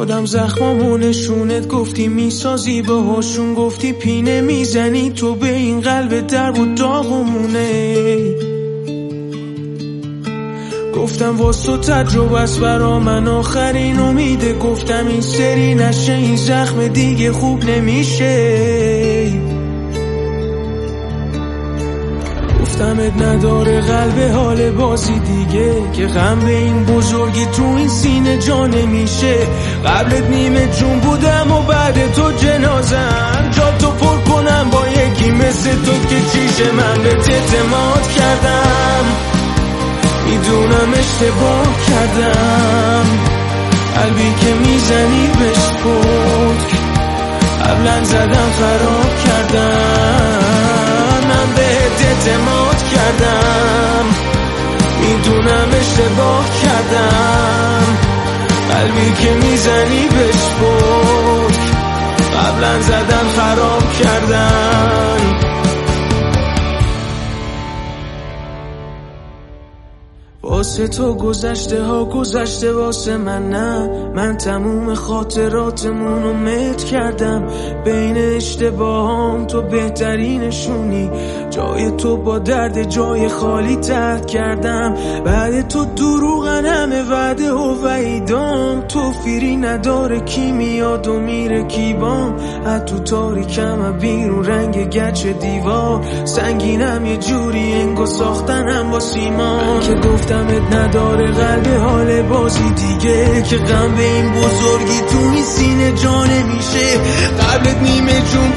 دادم زخمامو نشونت، گفتی میسازی باهاشون، گفتی پینه میزنی تو به این قلب درب و داغمونه. گفتم واسه تجربه است برا من آخرین امیده، گفتم این سری نشه این زخم دیگه خوب نمیشه. گفتمت نداره قلب حال بازی دیگه، که غم به این بزرگی تو این سینه جا نمیشه. قبلت نیمه جون بودم و بعد تو جنازم، جا تو پر کنم با یکی مثل تو که چیشه. من به اعتماد کردم میدونم اشتباه کردم، قلبی که میزنی بهش پتک قبلا زدم خراب کردم. من بهت اعتماد کردم میدونم اشتباه کردم، قلبی که میزنی بهش پتک قبلا زدم خراب کردم. واسه تو گذشته ها گذشته واسه من نه، من تموم خاطراتمونو مت کردم. بین اشتباهام تو بهترینشونی، جای تو با درد جای خالی ترد کردم. بعد تو دروغن همه وعده و وعیدام، تو فیری نداره کی میاد و میره کی بام. از تو تاریکم بیرون رنگ گچ دیوار، سنگینم یه جوری انگو ساختنم با سیمان. که گفتمت نداره قلب حال بازی دیگه، که غم به این بزرگی تو این سینه جا نمیشه. قبلت نیمه جون